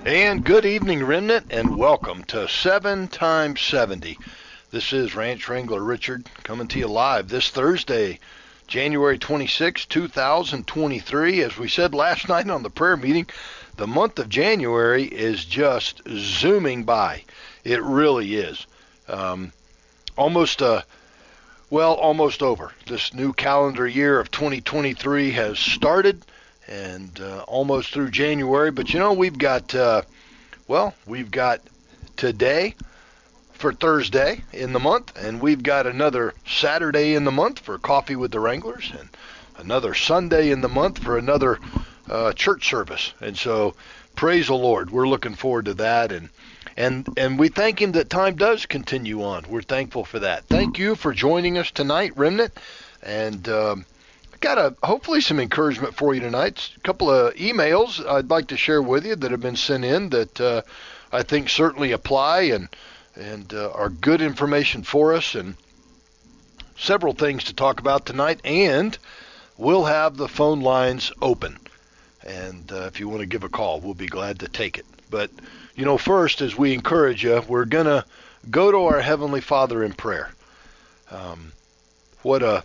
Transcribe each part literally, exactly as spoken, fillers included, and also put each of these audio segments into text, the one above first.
And good evening, Remnant, and welcome to seven times seventy. This is Ranch Wrangler Richard coming to you live this Thursday, January twenty-sixth, two thousand twenty-three. As we said last night on the prayer meeting, the month of January is just zooming by. It really is. Um, almost, uh, well, almost over. This new calendar year of twenty twenty-three has started. And uh, almost through January, but you know, we've got, uh, well, we've got today for Thursday in the month, and we've got another Saturday in the month for Coffee with the Wranglers, and another Sunday in the month for another uh, church service. And so, praise the Lord, we're looking forward to that, and and and we thank Him that time does continue on. We're thankful for that. Thank you for joining us tonight, Remnant, and um, got a, hopefully some encouragement for you tonight. A couple of emails I'd like to share with you that have been sent in that uh, I think certainly apply and and uh, are good information for us, and several things to talk about tonight. And we'll have the phone lines open, and uh, if you want to give a call, we'll be glad to take it. But you know, first, as we encourage you, we're gonna go to our Heavenly Father in prayer. Um, what a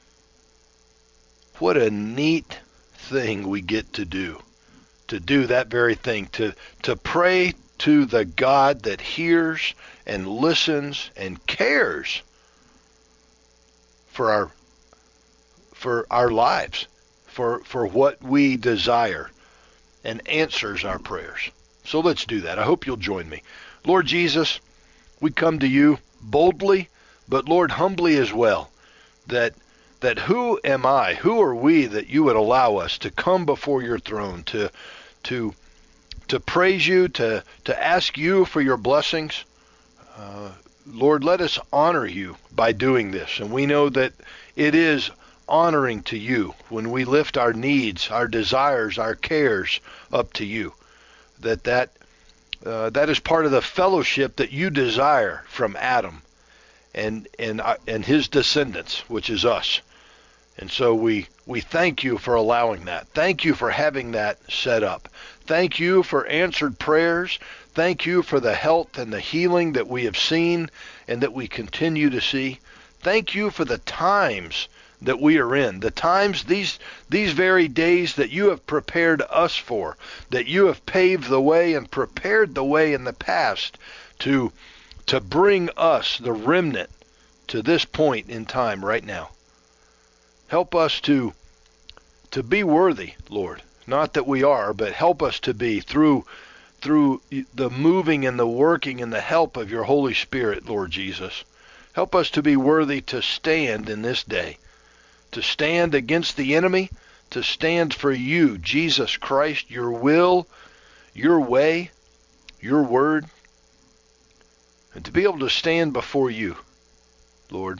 What a neat thing we get to do, to do that very thing, to, to pray to the God that hears and listens and cares for our for our lives, for, for what we desire, and answers our prayers. So let's do that. I hope you'll join me. Lord Jesus, we come to you boldly, but Lord, humbly as well, that that who am I, who are we that you would allow us to come before your throne, to to to praise you, to, to ask you for your blessings. Uh, Lord, let us honor you by doing this. And we know that it is honoring to you when we lift our needs, our desires, our cares up to you, that that, uh, that is part of the fellowship that you desire from Adam and, and, uh, and his descendants, which is us. And so we, we thank you for allowing that. Thank you for having that set up. Thank you for answered prayers. Thank you for the health and the healing that we have seen and that we continue to see. Thank you for the times that we are in, the times, these, these very days that you have prepared us for, that you have paved the way and prepared the way in the past to, to bring us, the remnant, to this point in time right now. Help us to to be worthy, Lord. Not that we are, but help us to be through through the moving and the working and the help of your Holy Spirit, Lord Jesus. Help us to be worthy to stand in this day, to stand against the enemy, to stand for you, Jesus Christ, your will, your way, your word, and to be able to stand before you, Lord.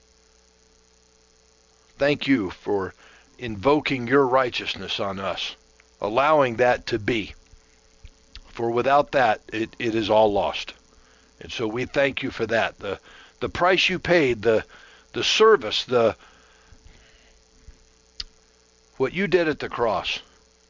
Thank you for invoking your righteousness on us, allowing that to be. For without that, it, it is all lost. And so we thank you for that. The the price you paid, the the service, the what you did at the cross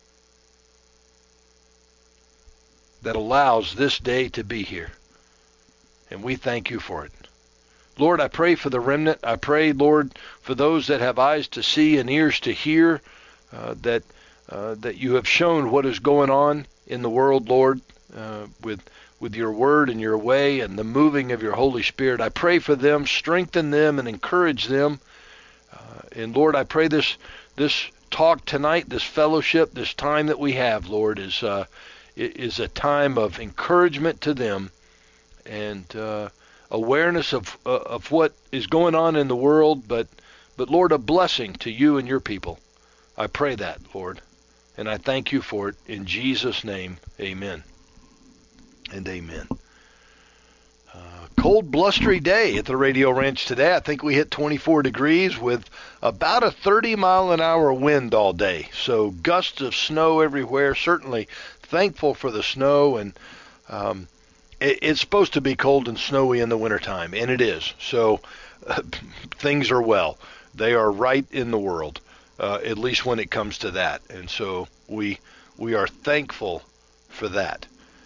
that allows this day to be here. And we thank you for it. Lord, I pray for the remnant. I pray, Lord, for those that have eyes to see and ears to hear, uh, that uh, that you have shown what is going on in the world, Lord, uh, with with your word and your way and the moving of your Holy Spirit. I pray for them, strengthen them, and encourage them. Uh, and Lord, I pray this this talk tonight, this fellowship, this time that we have, Lord, is uh, is a time of encouragement to them and Uh, awareness of uh, of what is going on in the world, but but Lord, a blessing to you and your people. I pray that, Lord, and I thank you for it in Jesus' name. Amen and amen. Uh, cold, blustery day at the Radio Ranch today. I think we hit twenty-four degrees with about a thirty mile an hour wind all day. So gusts of snow everywhere. Certainly thankful for the snow, and um, it's supposed to be cold and snowy in the wintertime, and it is. So uh, things are well. They are right in the world, uh, at least when it comes to that. And so we we are thankful for that.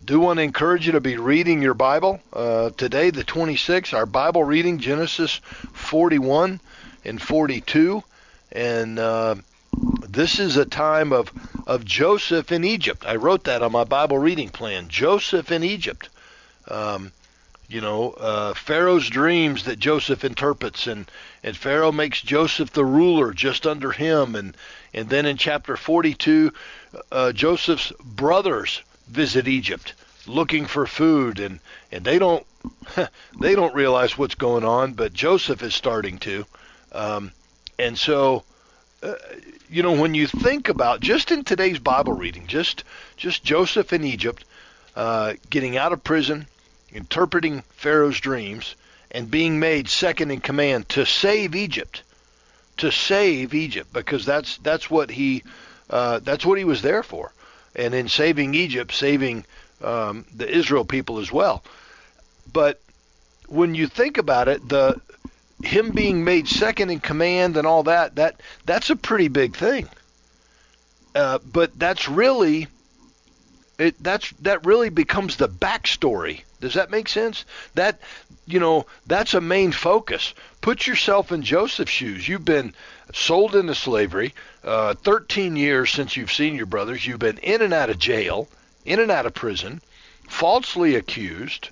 do want to encourage you to be reading your Bible. Uh, today, the twenty-sixth, our Bible reading, Genesis forty-one and forty-two. And uh, this is a time of, of Joseph in Egypt. I wrote that on my Bible reading plan, Joseph in Egypt. Um, you know, uh, Pharaoh's dreams that Joseph interprets, and, and Pharaoh makes Joseph the ruler just under him. And, and then in chapter forty-two, uh, Joseph's brothers visit Egypt looking for food, and, and they don't they don't realize what's going on, but Joseph is starting to. Um, and so, uh, you know, when you think about just in today's Bible reading, just just Joseph in Egypt, uh, getting out of prison, interpreting Pharaoh's dreams, and being made second in command to save Egypt, to save Egypt, because that's that's what he uh, that's what he was there for, and in saving Egypt, saving um, the Israel people as well. But when you think about it, the him being made second in command and all that, that that's a pretty big thing. Uh, but that's really it. That's that really becomes the backstory. Does that make sense? That, you know, that's a main focus. Put yourself in Joseph's shoes. You've been sold into slavery, uh, thirteen years since you've seen your brothers. You've been in and out of jail, in and out of prison, falsely accused.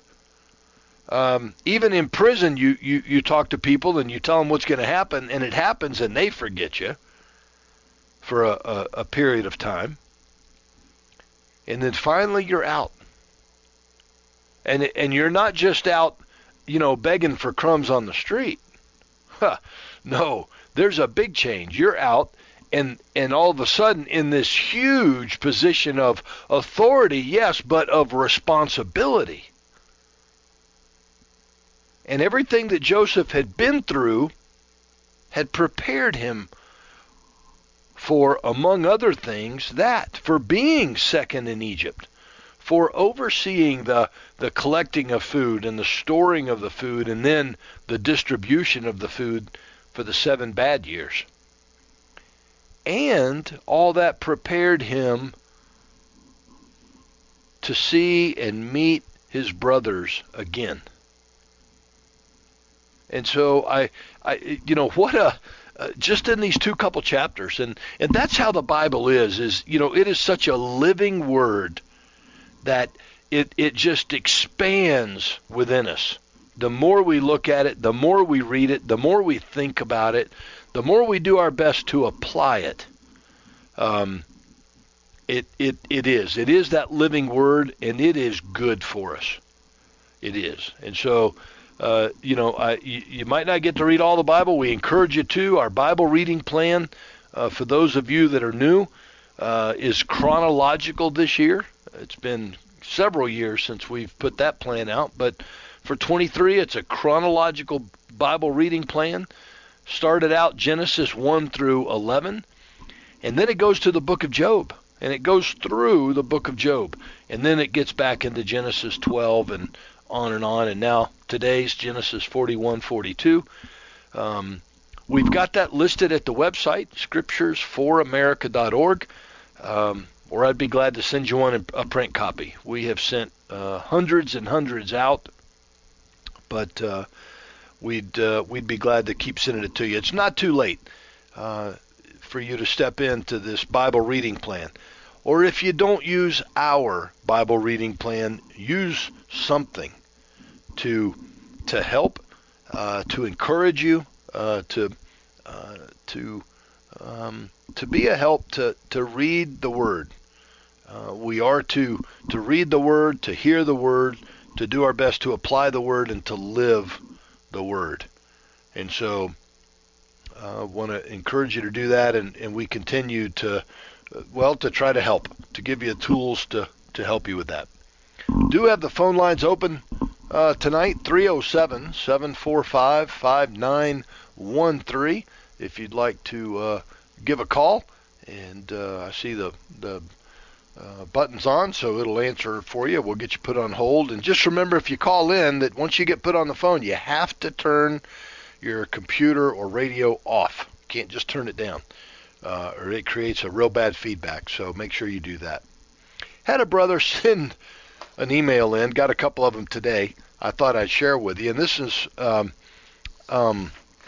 Um, even in prison, you, you, you talk to people and you tell them what's going to happen, and it happens, and they forget you for a, a, a period of time. And then finally you're out. And and you're not just out, you know, begging for crumbs on the street. Huh. No, there's a big change. You're out, and and all of a sudden in this huge position of authority, yes, but of responsibility. And everything that Joseph had been through had prepared him for, among other things, that, for being second in Egypt, for overseeing the, the collecting of food and the storing of the food, and then the distribution of the food for the seven bad years. And all that prepared him to see and meet his brothers again. And so I, I, you know, what a, uh, just in these two couple chapters, and, and that's how the Bible is, is, you know, it is such a living word that it, it just expands within us. The more we look at it, the more we read it, the more we think about it, the more we do our best to apply it. Um, it, it, it is. It is that living word, and it is good for us. It is. And so, Uh, you know, I, you, you might not get to read all the Bible. We encourage you to. Our Bible reading plan, uh, for those of you that are new, uh, is chronological this year. It's been several years since we've put that plan out, but for twenty-three, it's a chronological Bible reading plan. Started out Genesis one through eleven, and then it goes to the book of Job, and it goes through the book of Job, and then it gets back into Genesis twelve and on and on, and now today's Genesis forty-one, forty-two. Um, we've got that listed at the website, scriptures for america dot org, um, or I'd be glad to send you one a print copy. We have sent uh, hundreds and hundreds out, but uh, we'd uh, we'd be glad to keep sending it to you. It's not too late uh, for you to step into this Bible reading plan. Or if you don't use our Bible reading plan, use something to to help, uh, to encourage you, uh, to uh, to um, to be a help to, to read the Word. Uh, we are to to read the Word, to hear the Word, to do our best to apply the Word, and to live the Word. And so I uh, want to encourage you to do that, and, and we continue to, well, to try to help, to give you tools to, to help you with that. Do have the phone lines open uh, tonight, three oh seven, seven four five, five nine one three, if you'd like to uh, give a call. And uh, I see the, the uh, buttons on, so it'll answer for you. We'll get you put on hold. And just remember, if you call in, that once you get put on the phone, you have to turn your computer or radio off. You can't just turn it down, uh, or it creates a real bad feedback. So make sure you do that. Had a brother send an email in. Got a couple of them today. I thought I'd share with you. And this is um, um,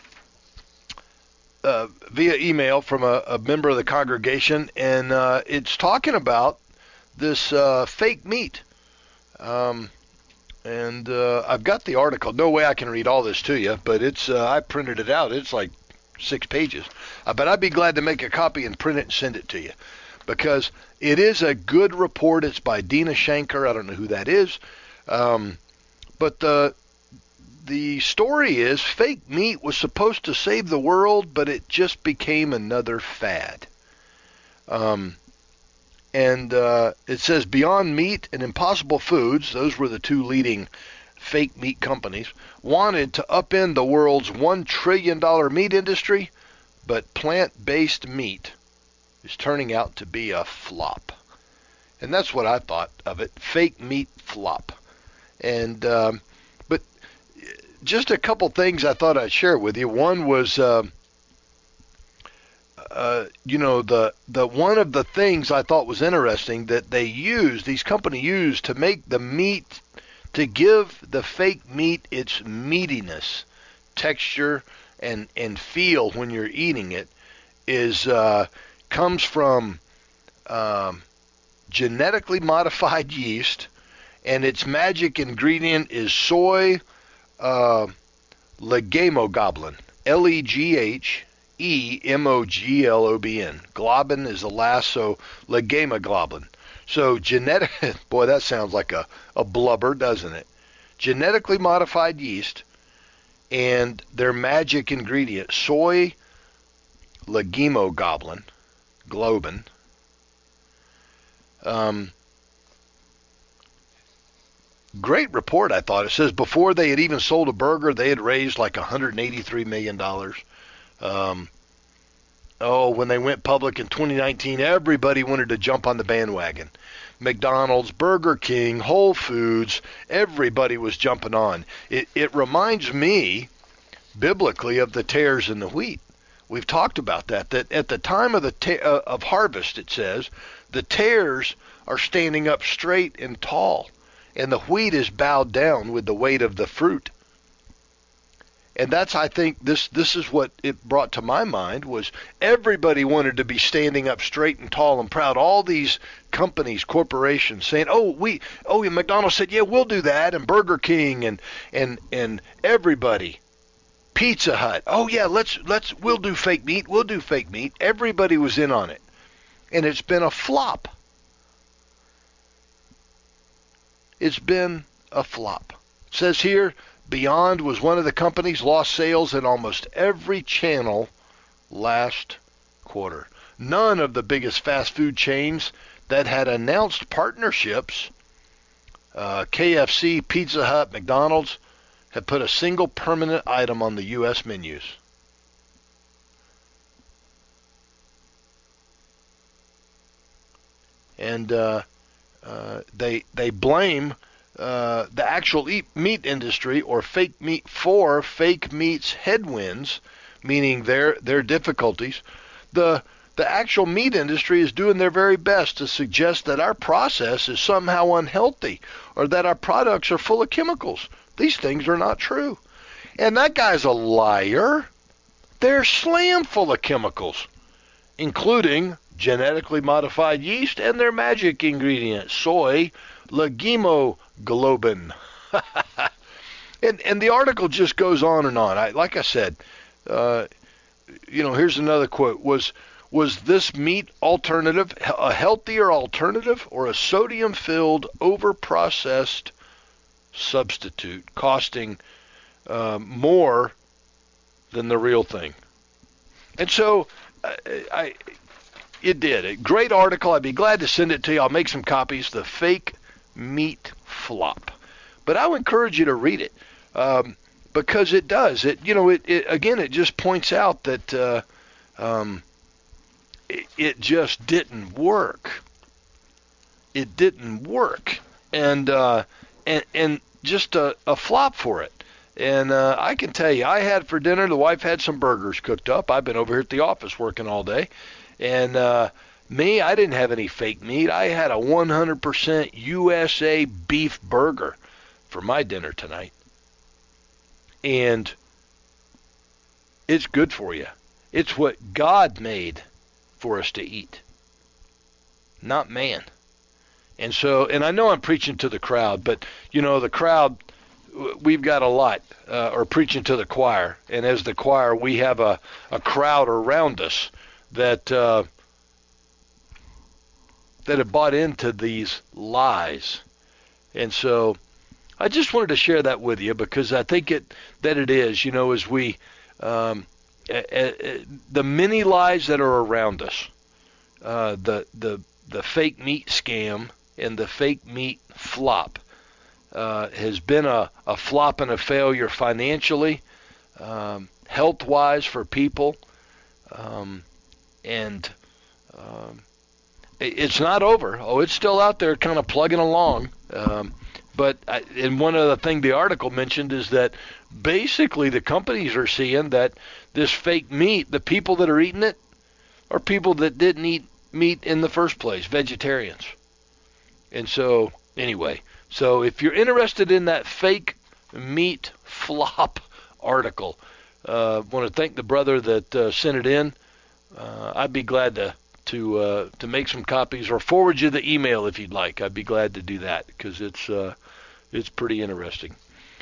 uh, via email from a, a member of the congregation, and uh, it's talking about this uh, fake meat. Um, and uh, I've got the article. No way I can read all this to you, but it's uh, I printed it out. It's like six pages. Uh, but I'd be glad to make a copy and print it and send it to you, because it is a good report. It's by Dina Shanker. I don't know who that is. Um, but the the story is fake meat was supposed to save the world, but it just became another fad. Um, and uh, it says Beyond Meat and Impossible Foods, those were the two leading fake meat companies, wanted to upend the world's one trillion dollars meat industry, but plant-based meat is turning out to be a flop. And that's what I thought of it, fake meat flop. And um, but just a couple things I thought I'd share with you. One was, uh, uh, you know, the the one of the things I thought was interesting that they used, these companies used to make the meat, to give the fake meat its meatiness, texture, and and feel when you're eating it, is uh, comes from um, genetically modified yeast, and its magic ingredient is soy uh, legemoglobin, L E G H E M O G L O B N. Globin is the last, so legemoglobin. So genetic, boy, that sounds like a, a blubber, doesn't it? Genetically modified yeast and their magic ingredient, soy legemoglobin, globin. Um, great report, I thought. It says before they had even sold a burger, they had raised like one hundred eighty-three million dollars. Um, oh, when they went public in twenty nineteen, everybody wanted to jump on the bandwagon. McDonald's, Burger King, Whole Foods, everybody was jumping on. It, it reminds me, biblically, of the tares and the wheat. We've talked about that, that at the time of the ta- uh, of harvest, it says, the tares are standing up straight and tall, and the wheat is bowed down with the weight of the fruit. And that's, I think, this this is what it brought to my mind, was everybody wanted to be standing up straight and tall and proud. All these companies, corporations saying, oh, we, oh, yeah, McDonald's said, yeah, we'll do that, and Burger King, and and and everybody. Pizza Hut, oh yeah, let's let's we'll do fake meat, we'll do fake meat. Everybody was in on it, and it's been a flop. It's been a flop. It says here, Beyond was one of the companies lost sales in almost every channel last quarter. None of the biggest fast food chains that had announced partnerships, uh, K F C, Pizza Hut, McDonald's, have put a single permanent item on the U S menus. And uh, uh, they they blame uh, the actual eat meat industry or fake meat for fake meat's headwinds, meaning their their difficulties. The the actual meat industry is doing their very best to suggest that our process is somehow unhealthy or that our products are full of chemicals. These things are not true. And that guy's a liar. They're slam full of chemicals, including genetically modified yeast and their magic ingredient, soy legemoglobin. and and the article just goes on and on. I, like I said, uh, you know, here's another quote. Was was this meat alternative a healthier alternative or a sodium-filled, over-processed substitute costing uh, more than the real thing? And so I, I it did. A great article. I'd be glad to send it to you. I'll make some copies. The Fake Meat Flop. But I would encourage you to read it um, because it does. It you know it, it again. It just points out that uh, um, it, it just didn't work. It didn't work, and uh, and and just a, a flop for it. And uh, I can tell you, I had for dinner, the wife had some burgers cooked up. I've been over here at the office working all day. And uh, Me, I didn't have any fake meat. I had a one hundred percent U S A beef burger for my dinner tonight. And it's good for you. It's what God made for us to eat, not man. And so, and I know I'm preaching to the crowd, but, you know, the crowd, we've got a lot, uh, or preaching to the choir. And as the choir, we have a, a crowd around us that uh, that have bought into these lies. And so I just wanted to share that with you because I think it that it is, you know, as we, um, uh, uh, the many lies that are around us, uh, the, the, the fake meat scam and the fake meat flop uh, has been a, a flop and a failure financially, um, health-wise for people, um, and um, it, it's not over. Oh, it's still out there kind of plugging along. Um, but I, and one other thing the article mentioned is that basically the companies are seeing that this fake meat, the people that are eating it are people that didn't eat meat in the first place, vegetarians. And so, anyway, so if you're interested in that fake meat flop article, I uh, want to thank the brother that uh, sent it in. Uh, I'd be glad to to uh, to make some copies or forward you the email if you'd like. I'd be glad to do that because it's uh, it's pretty interesting.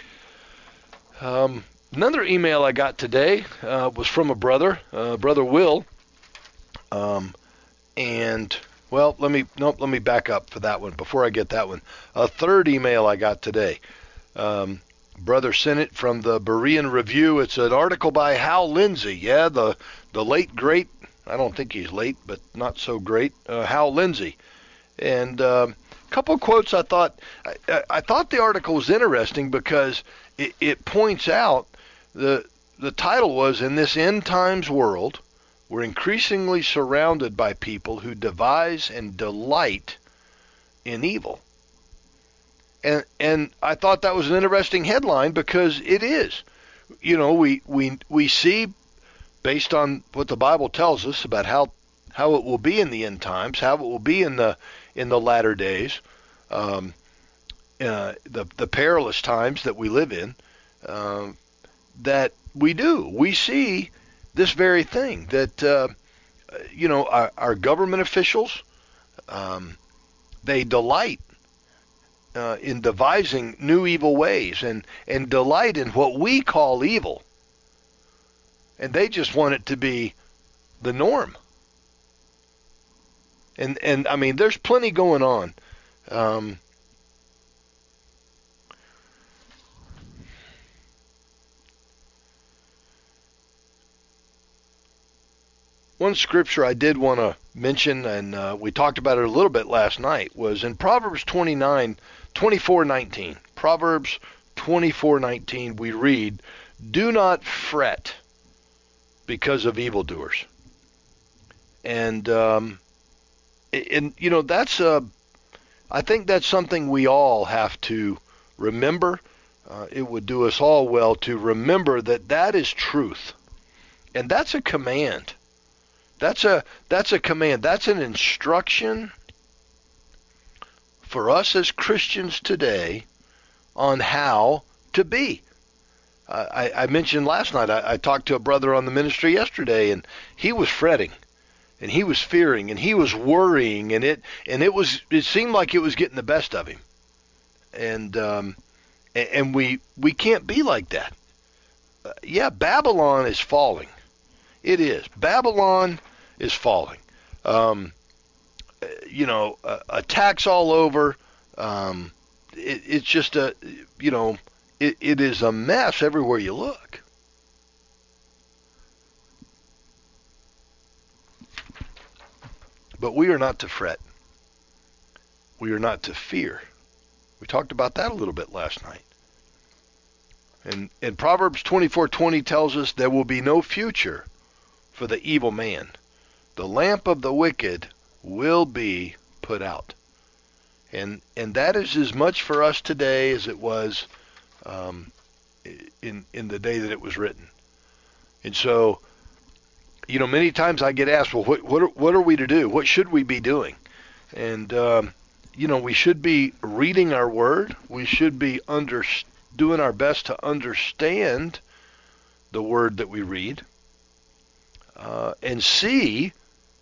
Um, another email I got today uh, was from a brother, uh, Brother Will. Um, and well, let me nope, let me back up for that one before I get that one. A third email I got today. Um, brother sent it from the Berean Review. It's an article by Hal Lindsey. Yeah, the the late great. I don't think he's late, but not so great. Uh, Hal Lindsey, and a um, couple of quotes. I thought I, I thought the article was interesting because it, it points out the the title was "In This End Times World, We're Increasingly Surrounded by People Who Devise and Delight in Evil." And and I thought that was an interesting headline because it is. You know, we we we see, based on what the Bible tells us about how how it will be in the end times, how it will be in the in the latter days, um, uh, the the perilous times that we live in, um, that we do we see this very thing that uh, you know our, our government officials, um, they delight uh, in devising new evil ways and and delight in what we call evil. And they just want it to be the norm. And, and I mean, there's plenty going on. Um, one scripture I did want to mention, and uh, we talked about it a little bit last night, was in Proverbs twenty-nine, twenty-four nineteen. Proverbs twenty-four nineteen, we read, "Do not fret because of evildoers." And, um, and you know, that's a, I think that's something we all have to remember. Uh, it would do us all well to remember that that is truth. And that's a command. That's a, that's a command. That's an instruction for us as Christians today on how to be. I, I mentioned last night, I, I talked to a brother on the ministry yesterday, and he was fretting, and he was fearing, and he was worrying, and it and it was it seemed like it was getting the best of him. And um, and we we can't be like that. Uh, yeah, Babylon is falling. It is. Babylon is falling. Um, you know, uh, attacks all over. Um, it, it's just a, you know, It, it is a mess everywhere you look. But we are not to fret. We are not to fear. We talked about that a little bit last night. And, and Proverbs twenty-four twenty tells us there will be no future for the evil man. The lamp of the wicked will be put out. And and that is as much for us today as it was Um, in in the day that it was written. And so you know, many times I get asked, well, what what are, what are we to do? What should we be doing? And um, you know, we should be reading our word. We should be under doing our best to understand the word that we read, uh, and see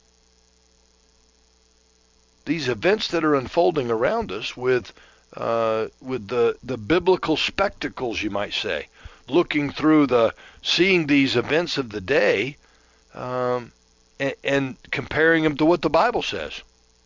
these events that are unfolding around us with uh, with the the biblical spectacles, you might say, looking through the seeing these events of the day, um, and, and comparing them to what the Bible says.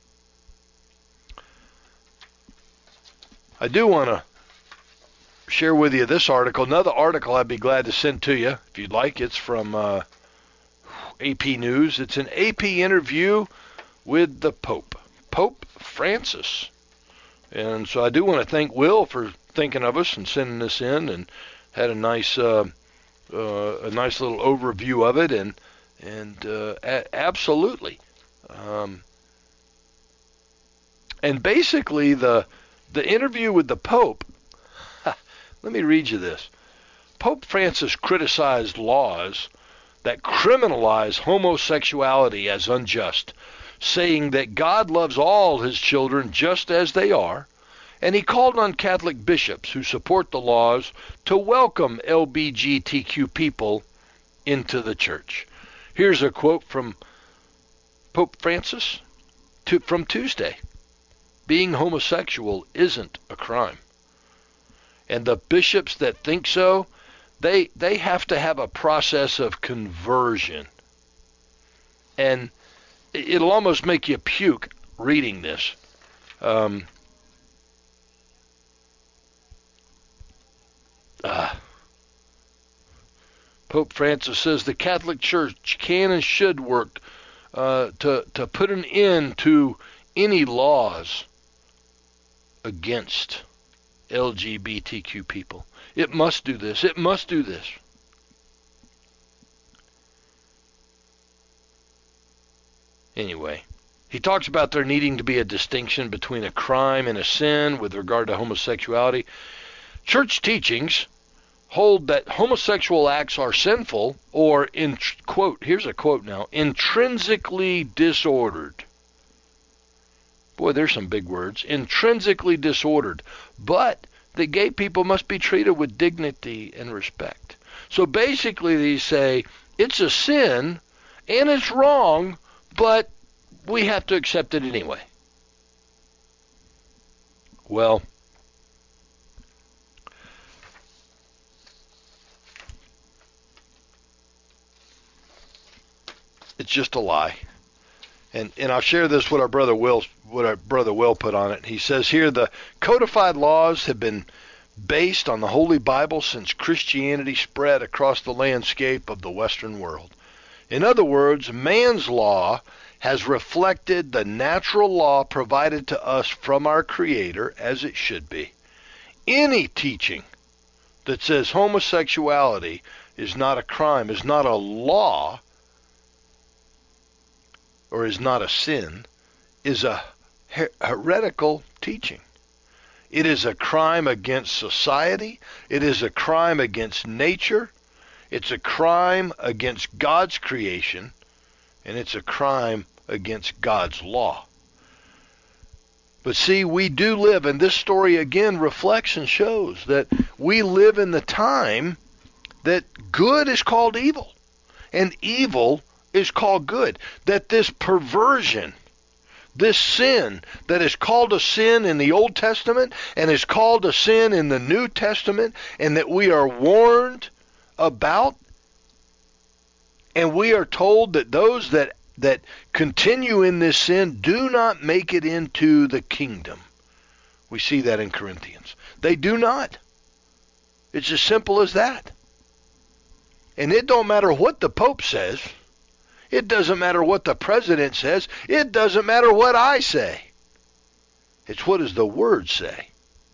I do want to share with you this article. Another article I'd be glad to send to you if you'd like. It's from uh, A P News. It's an A P interview with the Pope, Pope Francis. And so I do want to thank Will for thinking of us and sending this in, and had a nice uh, uh, a nice little overview of it. And and uh, a- absolutely. Um, and basically the the interview with the Pope, let me read you this. Pope Francis criticized laws that criminalize homosexuality as unjust, saying that God loves all his children just as they are, and he called on Catholic bishops who support the laws to welcome L G B T Q people into the church. Here's a quote from Pope Francis to, from Tuesday. Being homosexual isn't a crime. And the bishops that think so, they they have to have a process of conversion. And it'll almost make you puke reading this. Um, uh, Pope Francis says the Catholic Church can and should work uh, to, to put an end to any laws against L G B T Q people. It must do this. It must do this. Anyway, he talks about there needing to be a distinction between a crime and a sin with regard to homosexuality. Church teachings hold that homosexual acts are sinful or, in quote, here's a quote now, intrinsically disordered. Boy, there's some big words. Intrinsically disordered. But the gay people must be treated with dignity and respect. So basically they say it's a sin and it's wrong, but we have to accept it anyway. Well, it's just a lie. And and I'll share this what our brother Will what our brother Will put on it. He says here the codified laws have been based on the Holy Bible since Christianity spread across the landscape of the Western world. In other words, man's law has reflected the natural law provided to us from our Creator as it should be. Any teaching that says homosexuality is not a crime, is not a law, or is not a sin, is a her- heretical teaching. It is a crime against society. It is a crime against nature. It's a crime against God's creation. And it's a crime against God's law. But see, we do live, and this story again reflects and shows that we live in the time that good is called evil, and evil is called good. That this perversion, this sin that is called a sin in the Old Testament and is called a sin in the New Testament, and that we are warned about, and we are told that those that that continue in this sin do not make it into the kingdom. We see that in Corinthians. They do not. It's as simple as that. And it don't matter what the Pope says. It doesn't matter what the president says. It doesn't matter what I say. It's what does the Word say.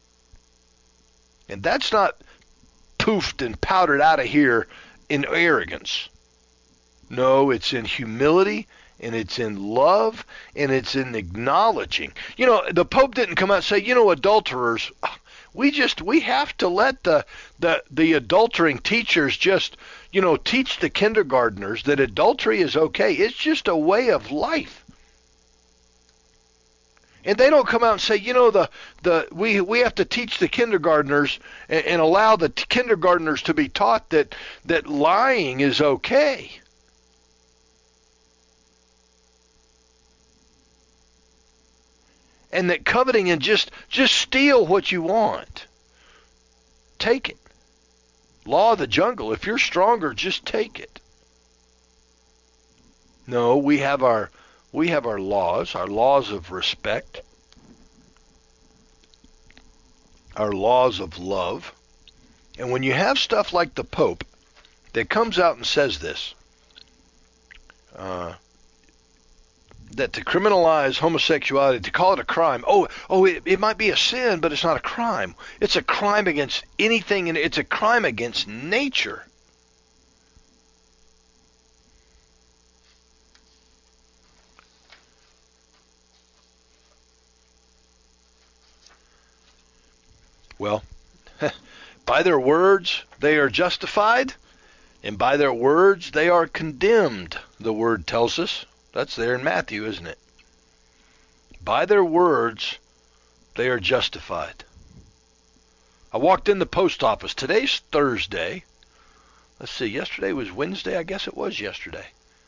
And that's not poofed and powdered out of here in arrogance. No, it's in humility, and it's in love, and it's in acknowledging. You know, the Pope didn't come out and say, you know, adulterers, we just we have to let the the the adultering teachers just, you know, teach the kindergartners that adultery is okay. It's just a way of life. And they don't come out and say, you know, the the we we have to teach the kindergartners and, and allow the t- kindergartners to be taught that that lying is okay. And that coveting and just just steal what you want. Take it. Law of the jungle. If you're stronger, just take it. No, we have our we have our laws, our laws of respect, our laws of love. And when you have stuff like the Pope that comes out and says this, uh, that to criminalize homosexuality, to call it a crime, oh, oh, it, it might be a sin, but it's not a crime. It's a crime against anything, and it's a crime against nature. Well, by their words they are justified, and by their words they are condemned, the word tells us. That's there in Matthew, isn't it? By their words, they are justified. I walked in the post office. Today's Thursday. Let's see, yesterday was Wednesday. I guess it was yesterday.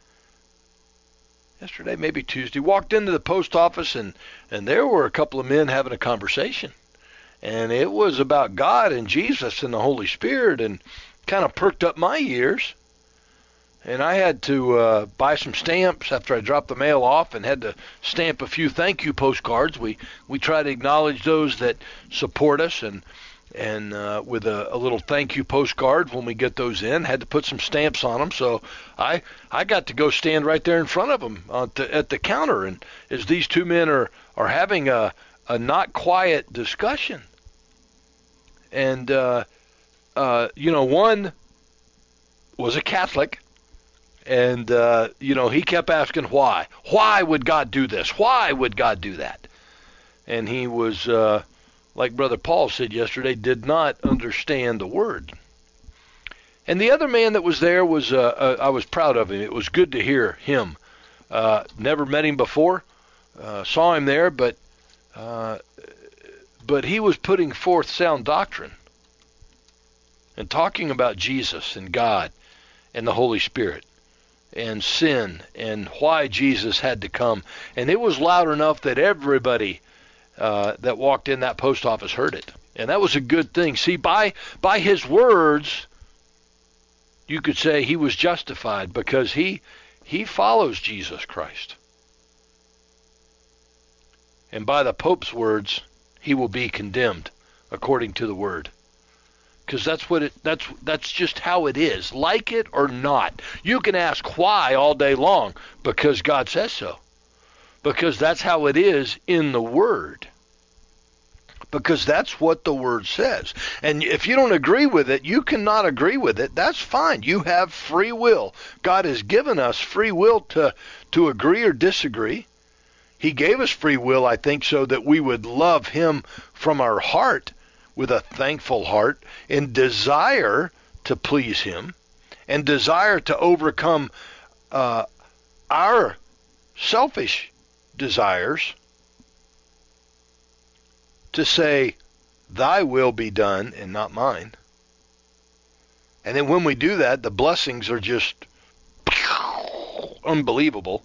Yesterday, maybe Tuesday. Walked into the post office, and, and there were a couple of men having a conversation. And it was about God and Jesus and the Holy Spirit, and kind of perked up my ears. And I had to uh, buy some stamps after I dropped the mail off, and had to stamp a few thank you postcards. We we try to acknowledge those that support us, and and uh, with a, a little thank you postcard when we get those in. Had to put some stamps on them, so I I got to go stand right there in front of them at the, at the counter, and as these two men are are having a a not quiet discussion, and uh, uh, you know, one was a Catholic. And, uh, you know, he kept asking why. Why would God do this? Why would God do that? And he was, uh, like Brother Paul said yesterday, did not understand the word. And the other man that was there was, uh, uh, I was proud of him. It was good to hear him. Uh, never met him before, uh, saw him there, but, uh, but he was putting forth sound doctrine and talking about Jesus and God and the Holy Spirit and sin, and why Jesus had to come. And it was loud enough that everybody uh, that walked in that post office heard it. And that was a good thing. See, by by his words, you could say he was justified, because he he follows Jesus Christ. And by the Pope's words, he will be condemned according to the word. Because that's what it that's that's just how it is, like it or not. You can ask why all day long, because God says so. Because that's how it is in the Word. Because that's what the Word says. And if you don't agree with it, you cannot agree with it. That's fine. You have free will. God has given us free will to to agree or disagree. He gave us free will, I think, so that we would love Him from our heart, with a thankful heart, and desire to please Him, and desire to overcome uh, our selfish desires, to say, thy will be done and not mine. And then when we do that, the blessings are just unbelievable.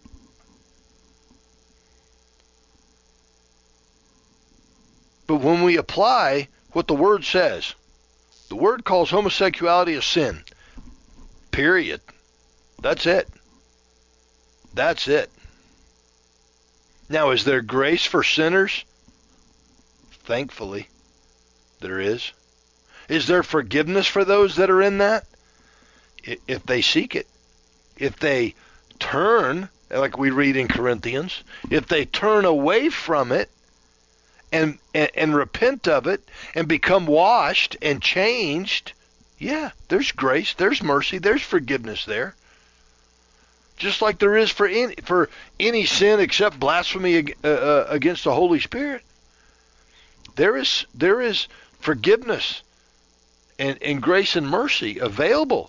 But when we apply what the Word says, the Word calls homosexuality a sin. Period. That's it. That's it. Now, is there grace for sinners? Thankfully, there is. Is there forgiveness for those that are in that? If they seek it. If they turn, like we read in Corinthians, if they turn away from it, And, and and repent of it and become washed and changed, yeah, there's grace, there's mercy, there's forgiveness there. Just like there is for any, for any sin except blasphemy uh, against the Holy Spirit. there is there is forgiveness and, and grace and mercy available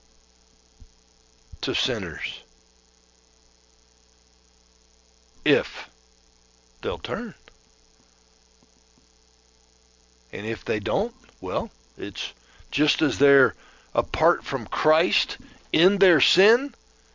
to sinners if they'll turn. And if they don't, well, it's just as they're apart from Christ in their sin,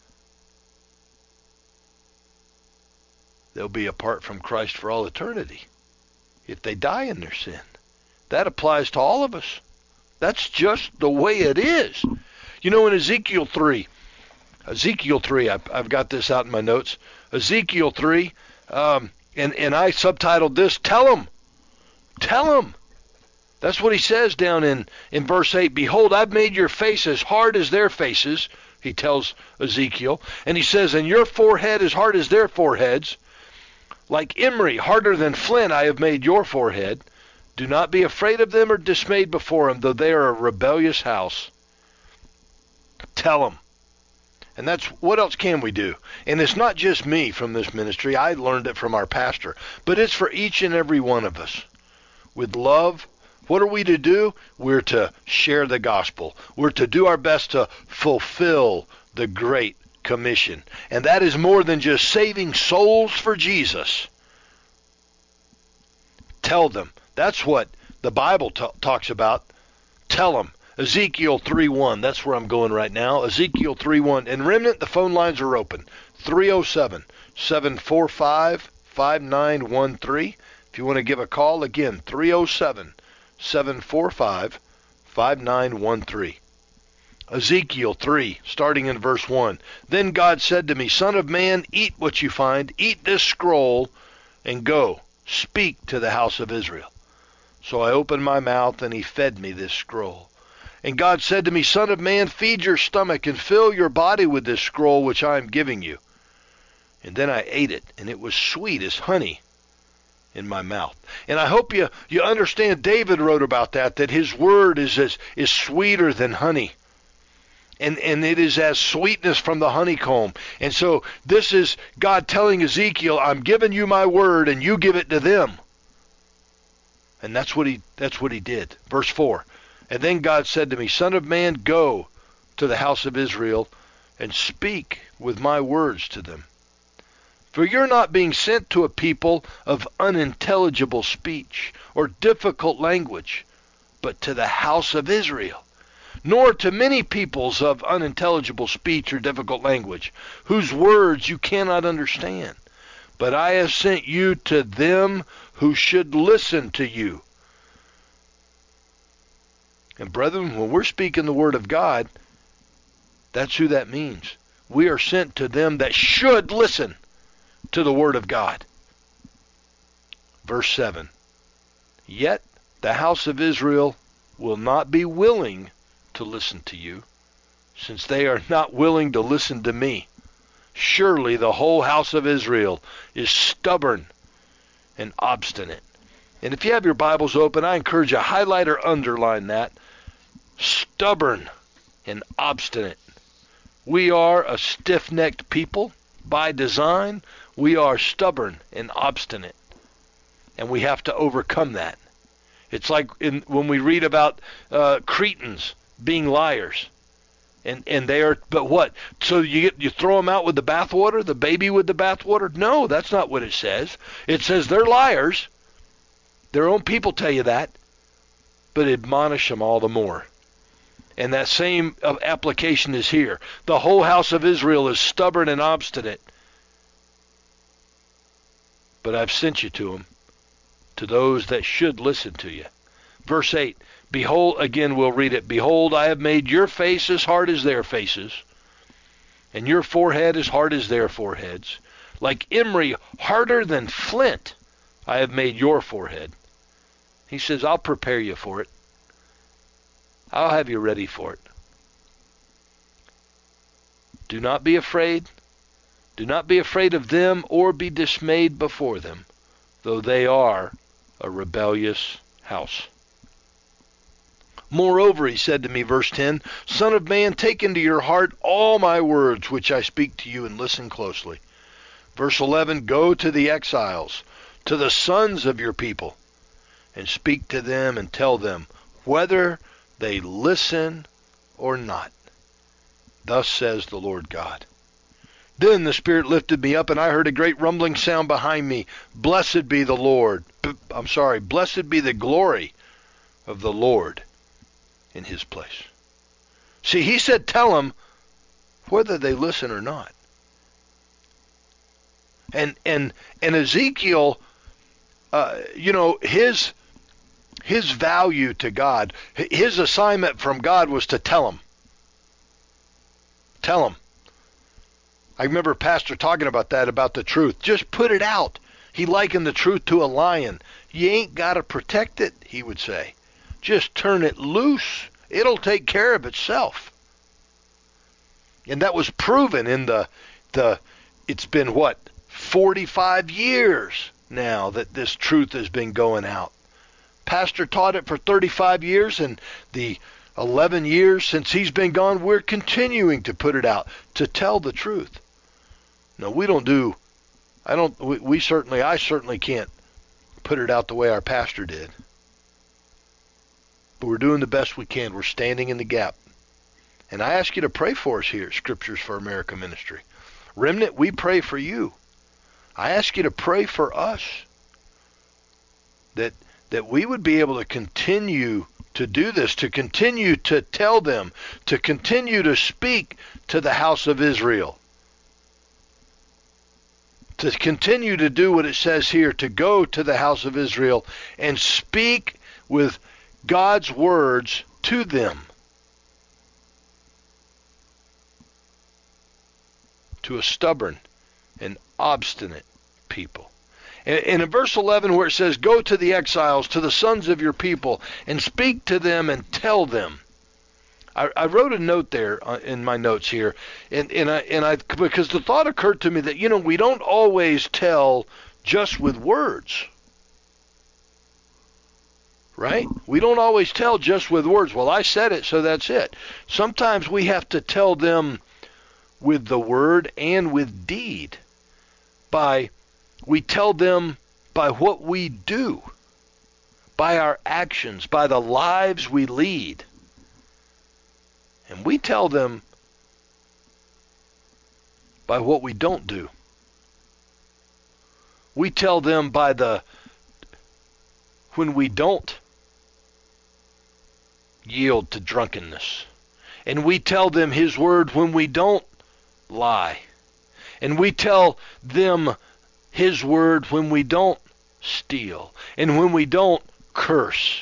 they'll be apart from Christ for all eternity if they die in their sin. That applies to all of us. That's just the way it is. You know, in Ezekiel three, Ezekiel three, I've, I've got this out in my notes. Ezekiel three, um, and, and I subtitled this, Tell them. Tell them. That's what he says down in, in verse eight. Behold, I've made your face as hard as their faces, he tells Ezekiel. And he says, and your forehead as hard as their foreheads. Like Imri, harder than flint, I have made your forehead. Do not be afraid of them or dismayed before them, though they are a rebellious house. Tell them. And that's, what else can we do? And it's not just me from this ministry. I learned it from our pastor. But it's for each and every one of us. With love, what are we to do? We're to share the gospel. We're to do our best to fulfill the Great Commission. And that is more than just saving souls for Jesus. Tell them. That's what the Bible t- talks about. Tell them. Ezekiel three one. That's where I'm going right now. Ezekiel three one. And Remnant, the phone lines are open. three oh seven, seven four five, five nine one three. If you want to give a call, again, three oh seven, seven four five, five nine one three. Ezekiel three, starting in verse one. Then God said to me, Son of man, eat what you find, eat this scroll, and go, speak to the house of Israel. So I opened my mouth, and he fed me this scroll. And God said to me, Son of man, feed your stomach, and fill your body with this scroll which I am giving you. And then I ate it, and it was sweet as honey in my mouth. And I hope you, you understand, David wrote about that, that his word is, as, is sweeter than honey. And, and it is as sweetness from the honeycomb. And so this is God telling Ezekiel, I'm giving you my word, and you give it to them. And that's what he that's what he did. Verse four. And then God said to me, Son of man, go to the house of Israel and speak with my words to them. For you're not being sent to a people of unintelligible speech or difficult language, but to the house of Israel, nor to many peoples of unintelligible speech or difficult language, whose words you cannot understand. But I have sent you to them who should listen to you. And brethren, when we're speaking the word of God, that's who that means. We are sent to them that should listen to the word of God. Verse seven. Yet the house of Israel will not be willing to listen to you, since they are not willing to listen to me. Surely the whole house of Israel is stubborn and obstinate. And if you have your Bibles open, I encourage you to highlight or underline that. Stubborn and obstinate. We are a stiff-necked people by design. We are stubborn and obstinate. And we have to overcome that. It's like in, when we read about uh, Cretans being liars. And and they are, but what? So you get, you throw them out with the bathwater, the baby with the bathwater? No, that's not what it says. It says they're liars. Their own people tell you that. But admonish them all the more. And that same application is here. The whole house of Israel is stubborn and obstinate. But I've sent you to them, to those that should listen to you. Verse eight. Behold, again we'll read it. Behold, I have made your face as hard as their faces, and your forehead as hard as their foreheads. Like Imri, harder than flint, I have made your forehead. He says, I'll prepare you for it. I'll have you ready for it. Do not be afraid. Do not be afraid of them or be dismayed before them, though they are a rebellious house. Moreover, he said to me, verse ten, Son of man, take into your heart all my words which I speak to you, and listen closely. Verse eleven, go to the exiles, to the sons of your people, and speak to them and tell them whether they listen or not. Thus says the Lord God. Then the Spirit lifted me up, and I heard a great rumbling sound behind me. Blessed be the Lord. I'm sorry, blessed be the glory of the Lord in his place. See, he said tell them whether they listen or not. And and and Ezekiel, uh, you know, his his value to God, his assignment from God was to tell him. Tell him. I remember Pastor talking about that, about the truth. Just put it out. He likened the truth to a lion. You ain't got to protect it, he would say. Just turn it loose. It'll take care of itself. And that was proven in the, the it's been what, forty-five years now that this truth has been going out. Pastor taught it for thirty-five years, and the eleven years since he's been gone, we're continuing to put it out, to tell the truth. No, we don't do, I don't, we, we certainly, I certainly can't put it out the way our pastor did. But we're doing the best we can. We're standing in the gap. And I ask you to pray for us here at Scriptures for America Ministry. Remnant, we pray for you. I ask you to pray for us that that we would be able to continue to do this, to continue to tell them, to continue to speak to the house of Israel, to continue to do what it says here, to go to the house of Israel and speak with God's words to them, to a stubborn and obstinate people. And in verse eleven, where it says, go to the exiles, to the sons of your people, and speak to them and tell them. I, I wrote a note there in my notes here, and, and, I, and I because the thought occurred to me that, you know, we don't always tell just with words. Right? We don't always tell just with words. Well, I said it, so that's it. Sometimes we have to tell them with the word and with deed. By we tell them by what we do, by our actions, by the lives we lead. And we tell them by what we don't do. We tell them by the when we don't yield to drunkenness. And we tell them his word when we don't lie. And we tell them his word when we don't steal. And when we don't curse.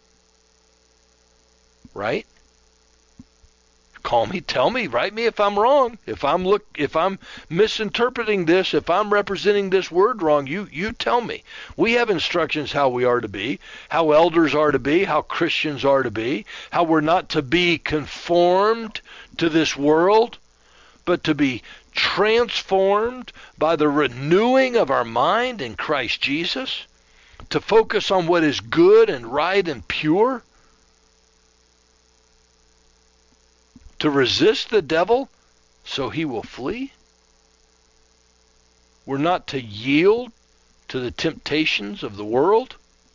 Right? Call me, tell me, write me if I'm wrong. If I'm look if I'm misinterpreting this, if I'm representing this word wrong, you you tell me. We have instructions how we are to be, how elders are to be, how Christians are to be, how we're not to be conformed to this world, but to be transformed by the renewing of our mind in Christ Jesus, to focus on what is good and right and pure, to resist the devil so he will flee. We're not to yield to the temptations of the world.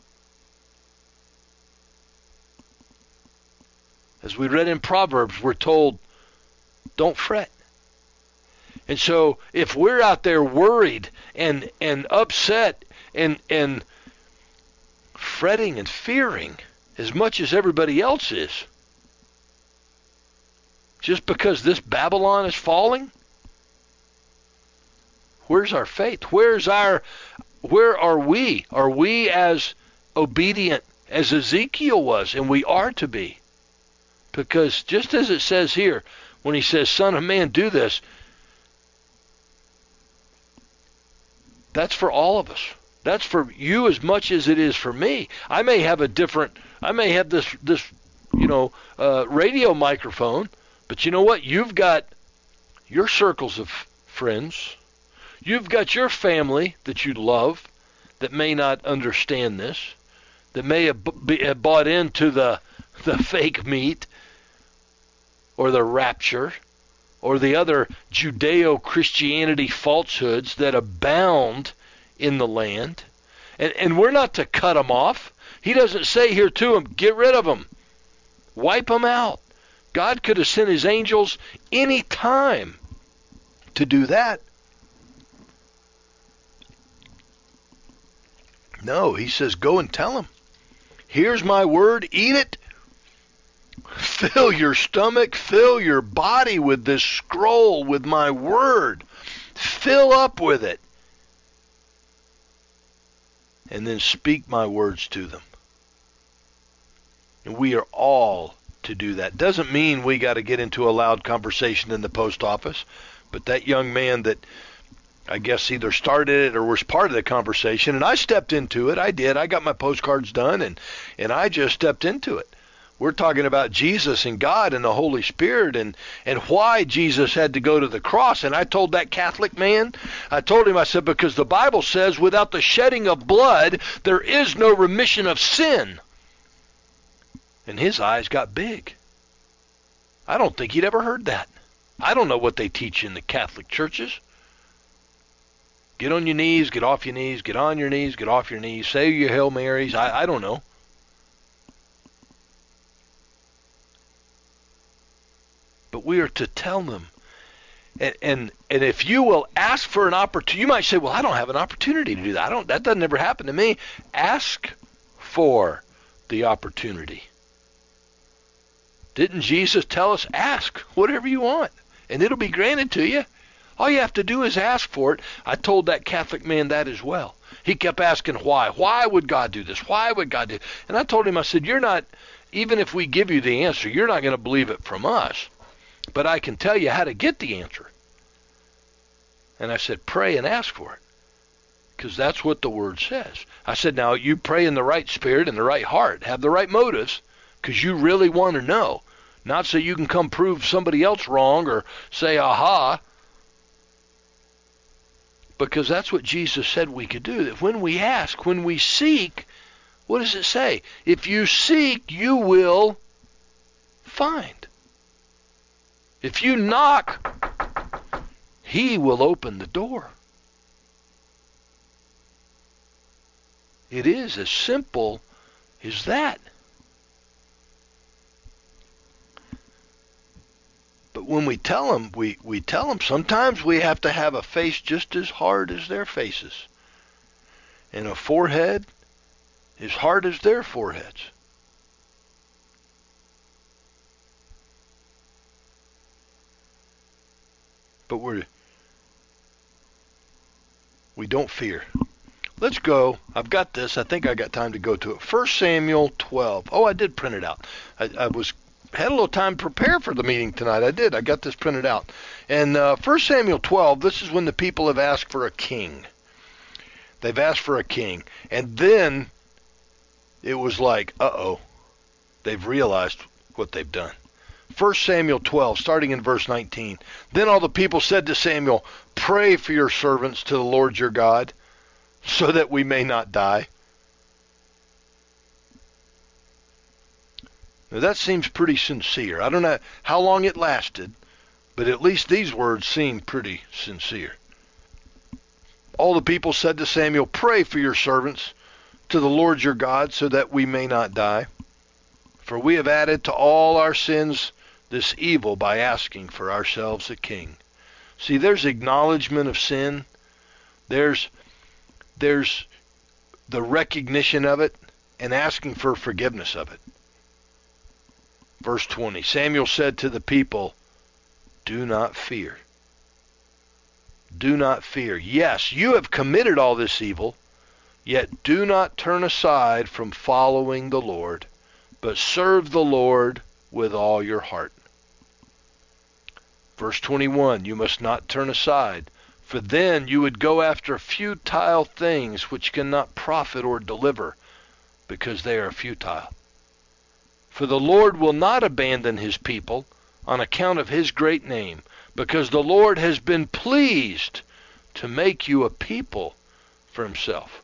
As we read in Proverbs, we're told, don't fret. And so if we're out there worried and and upset and and fretting and fearing as much as everybody else is, just because this Babylon is falling, where's our faith? Where's our where are we? Are we as obedient as Ezekiel was? And we are to be. Because just as it says here, when he says, Son of man, do this, that's for all of us. That's for you as much as it is for me. I may have a different, I may have this, this you know, uh, radio microphone, but you know what? You've got your circles of friends. You've got your family that you love that may not understand this, that may have, b- have bought into the the fake meat or the rapture or the other Judeo-Christianity falsehoods that abound in the land. And, and we're not to cut them off. He doesn't say here to them, get rid of them. Wipe them out. God could have sent his angels any time to do that. No, he says, go and tell them. Here's my word, eat it. Fill your stomach, fill your body with this scroll, with my word. Fill up with it. And then speak my words to them. And we are all to do that. Doesn't mean we got to get into a loud conversation in the post office, but that young man that I guess either started it or was part of the conversation, and I stepped into it. I did. I got my postcards done, and, and I just stepped into it. We're talking about Jesus and God and the Holy Spirit and, and why Jesus had to go to the cross. And I told that Catholic man, I told him, I said, because the Bible says without the shedding of blood, there is no remission of sin. And his eyes got big. I don't think he'd ever heard that. I don't know what they teach in the Catholic churches. Get on your knees, get off your knees, get on your knees, get off your knees, say your Hail Marys. I, I don't know. But we are to tell them. And, and and if you will ask for an opportunity, you might say, well, I don't have an opportunity to do that. I don't. That doesn't ever happen to me. Ask for the opportunity. Didn't Jesus tell us, ask whatever you want, and it'll be granted to you? All you have to do is ask for it. I told that Catholic man that as well. He kept asking why. Why would God do this? Why would God do it? And I told him, I said, you're not, even if we give you the answer, you're not going to believe it from us. But I can tell you how to get the answer. And I said, pray and ask for it. Because that's what the Word says. I said, now you pray in the right spirit and the right heart. Have the right motives. Because you really want to know. Not so you can come prove somebody else wrong or say, aha. Because that's what Jesus said we could do. That when we ask, when we seek, what does it say? If you seek, you will find. If you knock, he will open the door. It is as simple as that. But when we tell them, we, we tell them, sometimes we have to have a face just as hard as their faces. And a forehead as hard as their foreheads. But we're, we don't fear. Let's go. I've got this. I think I got time to go to it. First Samuel twelve. Oh, I did print it out. I, I was had a little time to prepare for the meeting tonight. I did. I got this printed out. And uh, First Samuel twelve, this is when the people have asked for a king. They've asked for a king. And then it was like, uh-oh, they've realized what they've done. First Samuel twelve, starting in verse nineteen. Then all the people said to Samuel, pray for your servants to the Lord your God, so that we may not die. Now that seems pretty sincere. I don't know how long it lasted, but at least these words seem pretty sincere. All the people said to Samuel, pray for your servants to the Lord your God, so that we may not die. For we have added to all our sins this evil by asking for ourselves a king. See, there's acknowledgement of sin. There's, there's the recognition of it and asking for forgiveness of it. Verse twenty, Samuel said to the people, do not fear. Do not fear. Yes, you have committed all this evil, yet do not turn aside from following the Lord, but serve the Lord with all your heart. Verse twenty-one, you must not turn aside, for then you would go after futile things which cannot profit or deliver, because they are futile. For the Lord will not abandon his people on account of his great name, because the Lord has been pleased to make you a people for himself.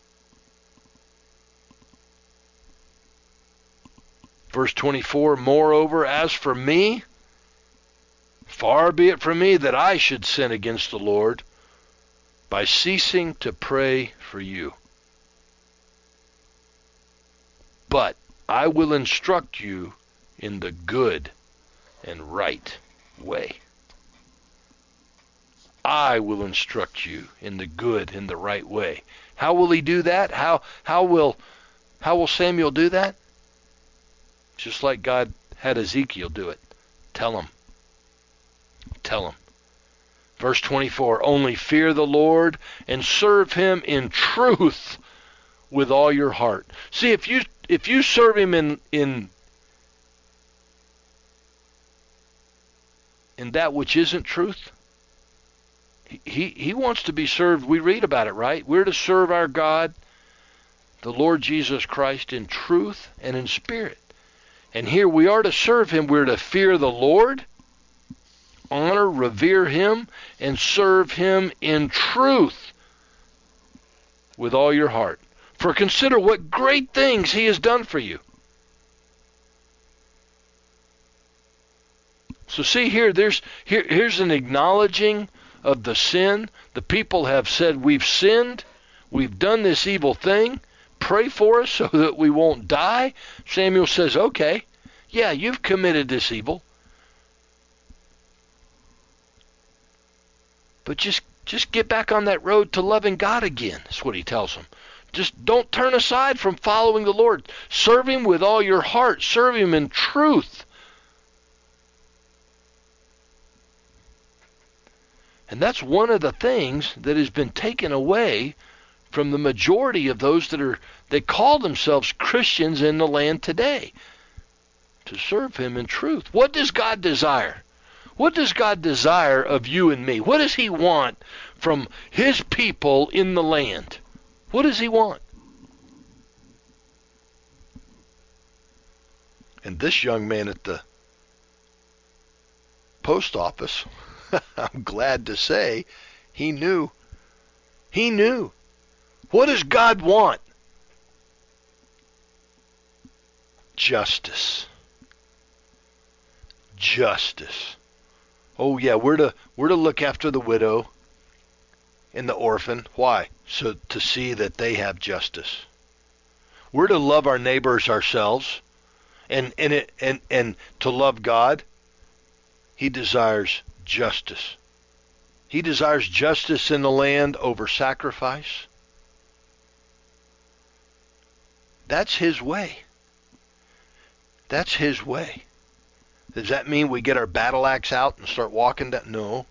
Verse twenty-four, moreover, as for me, far be it from me that I should sin against the Lord by ceasing to pray for you. but I will instruct you in the good and right way. I will instruct you in the good and the right way. How will he do that? How how will how will Samuel do that? Just like God had Ezekiel do it. Tell him. Tell him. Verse twenty-four, only fear the Lord and serve him in truth with all your heart. See, if you if you serve him in in in that which isn't truth, he he wants to be served. We read about it, right? We're to serve our God, the Lord Jesus Christ, in truth and in spirit. And here we are to serve him. We're to fear the Lord, honor, revere him, and serve him in truth with all your heart. For consider what great things he has done for you. So see here, there's here, here's an acknowledging of the sin. The people have said, we've sinned, we've done this evil thing, pray for us so that we won't die. Samuel says, okay, yeah, you've committed this evil, but just just get back on that road to loving God again. That's what he tells them. Just don't turn aside from following the Lord. Serve him with all your heart. Serve him in truth. And that's one of the things that has been taken away from the majority of those that are they call themselves Christians in the land today. To serve him in truth. What does God desire? What does God desire of you and me? What does he want from his people in the land? What does he want? And this young man at the post office, I'm glad to say, he knew. He knew. What does God want? Justice. Justice. Oh yeah, we're to we're to look after the widow and the orphan. Why? So to see that they have justice. We're to love our neighbors ourselves, and and it, and and to love God. He desires justice. He desires justice in the land over sacrifice. That's his way. That's his way. Does that mean we get our battle axe out and start walking down? No.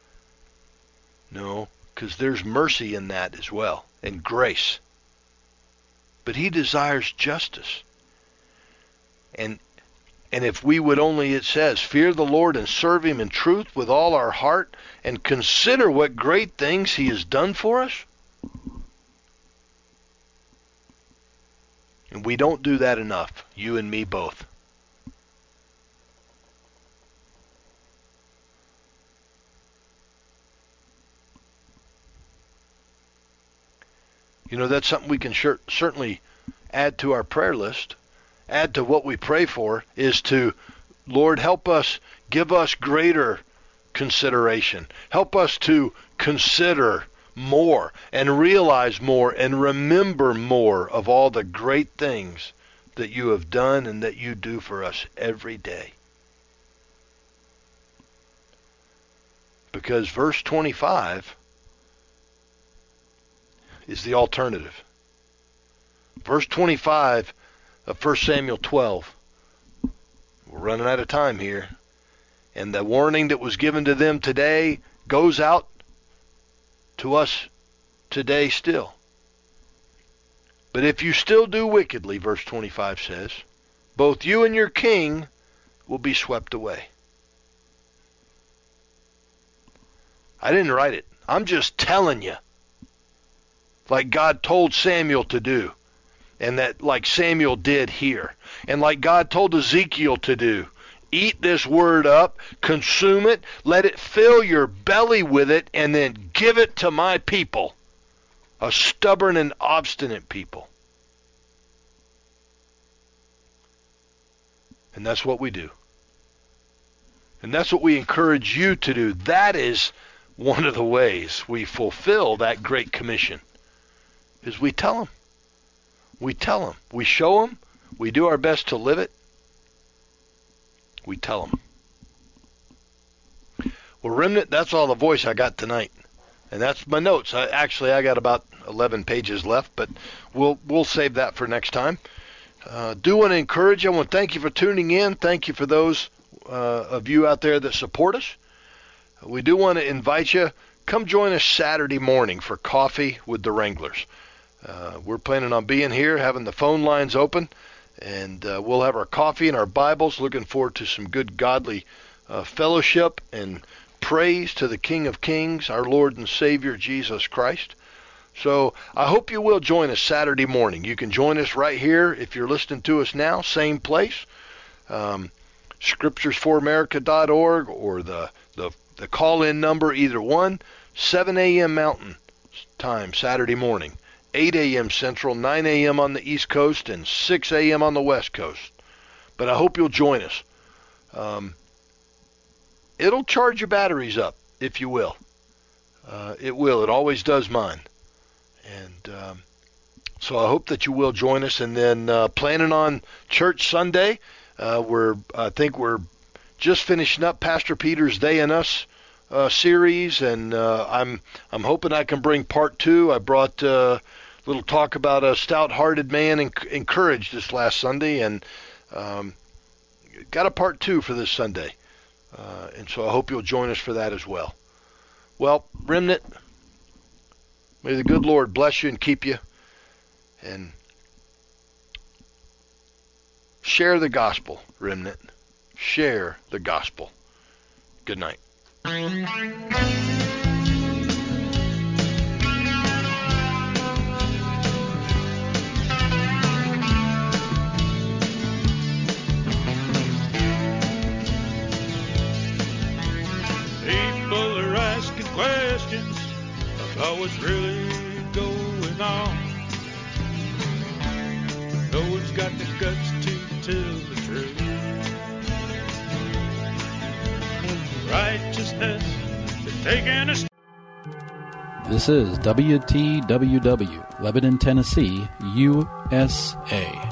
No, because there's mercy in that as well, and grace. But he desires justice. And and if we would only, it says, fear the Lord and serve him in truth with all our heart, and consider what great things he has done for us. And we don't do that enough, you and me both. You know, that's something we can sure, certainly add to our prayer list, add to what we pray for, is to, Lord, help us, give us greater consideration. Help us to consider more and realize more and remember more of all the great things that you have done and that you do for us every day. Because verse twenty-five is the alternative. Verse twenty-five of First Samuel twelve. We're running out of time here. And the warning that was given to them today goes out to us today still. But if you still do wickedly, verse twenty-five says, both you and your king will be swept away. I didn't write it. I'm just telling you. Like God told Samuel to do. And that like Samuel did here. And like God told Ezekiel to do. Eat this word up, consume it, let it fill your belly with it, and then give it to my people, a stubborn and obstinate people. And that's what we do. And that's what we encourage you to do. That is one of the ways we fulfill that great commission, is we tell them. We tell them. We show them. we do our best to live it, we tell them. Well, Remnant, that's all the voice I got tonight. And that's my notes. I, actually, I got about eleven pages left, but we'll we'll save that for next time. Uh, do want to encourage you. I want to thank you for tuning in. Thank you for those uh, of you out there that support us. We do want to invite you. Come join us Saturday morning for coffee with the Wranglers. Uh, we're planning on being here, having the phone lines open, and uh, we'll have our coffee and our Bibles. Looking forward to some good godly uh, fellowship and praise to the King of Kings, our Lord and Savior, Jesus Christ. So I hope you will join us Saturday morning. You can join us right here if you're listening to us now, same place, um, scriptures for america dot org or the, the, the call-in number, either one, seven a.m. Mountain Time Saturday morning, eight a.m. Central, nine a.m. on the East Coast, and six a.m. on the West Coast. But I hope you'll join us. Um, It'll charge your batteries up, if you will. Uh, it will. It always does mine. And um, so I hope that you will join us. And then uh, planning on Church Sunday, uh, we're I think we're just finishing up Pastor Peter's They and Us uh, series, and uh, I'm I'm hoping I can bring part two. I brought uh, a little talk about a stout-hearted man enc- encouraged this last Sunday, and um, got a part two for this Sunday. Uh, and so I hope you'll join us for that as well. Well, Remnant, may the good Lord bless you and keep you. And share the gospel, Remnant. Share the gospel. Good night. Questions about what's really going on. No one's got the guts to tell the truth. Righteousness is taking a... This is W T W W, Lebanon, Tennessee, U S A.